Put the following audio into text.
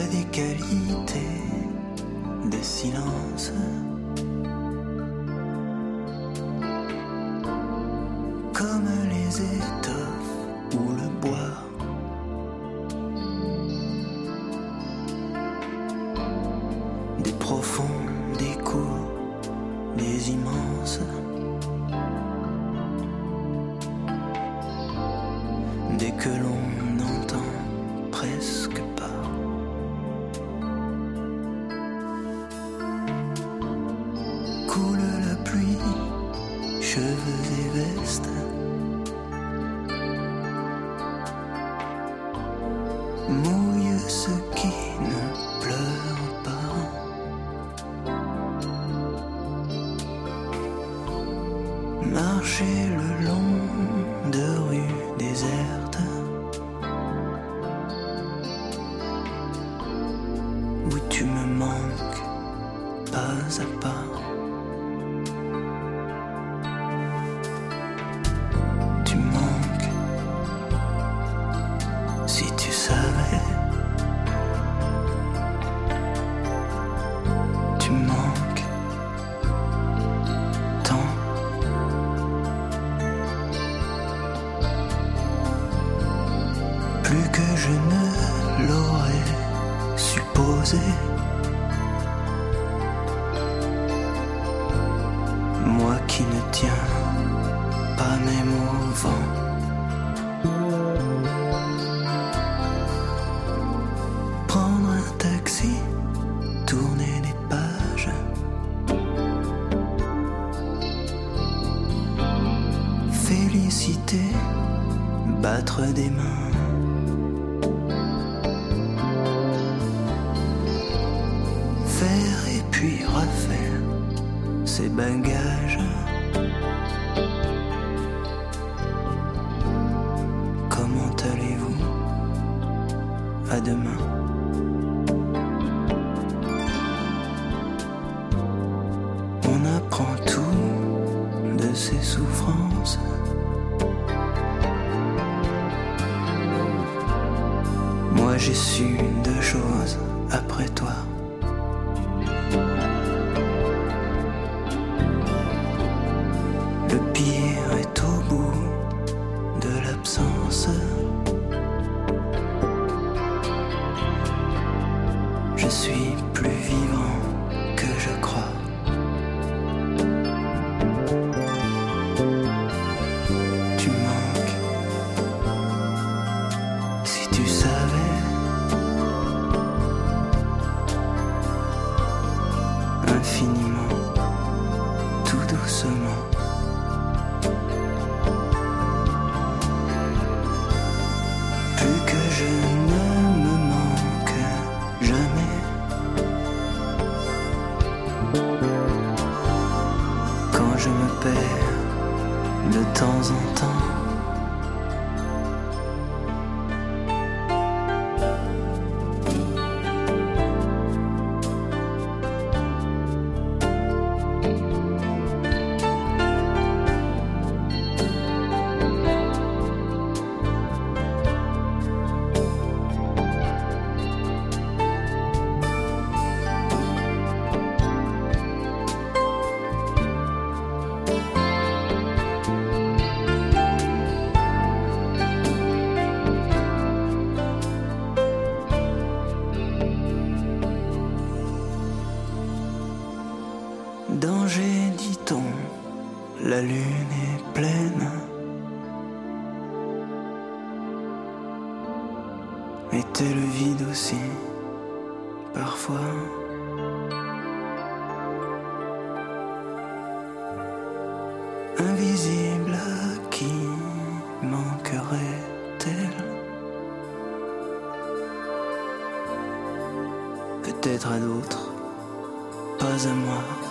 des qualités, des silences. Comme les étoffes ou le bois. Des profonds, des courts, des immenses. Dès que l'on n'entend presque pas. Coule la pluie, cheveux et vestes. Mouille ceux qui ne pleurent pas. Marcher le long de rues désertes où tu me manques pas à pas. Tu manques, si tu savais. Tu manques tant. Plus que je ne l'aurais supposé. Moi qui ne tiens pas même au vent. Prendre un taxi, tourner des pages. Féliciter, battre des mains. Faire et puis refaire ses bagages. Comment allez-vous? À demain. On apprend tout de ses souffrances. Moi j'ai su deux choses après toi. Le pire est au bout de l'absence. Je suis plus vivant que je crois. Tu manques, si tu savais. Infiniment, tout doucement. Plus que je ne me manque jamais. Quand je me perds de temps en temps. Danger, dit-on, la lune est pleine. Était le vide aussi, parfois. Invisible à qui manquerait-elle? Peut-être à d'autres, pas à moi.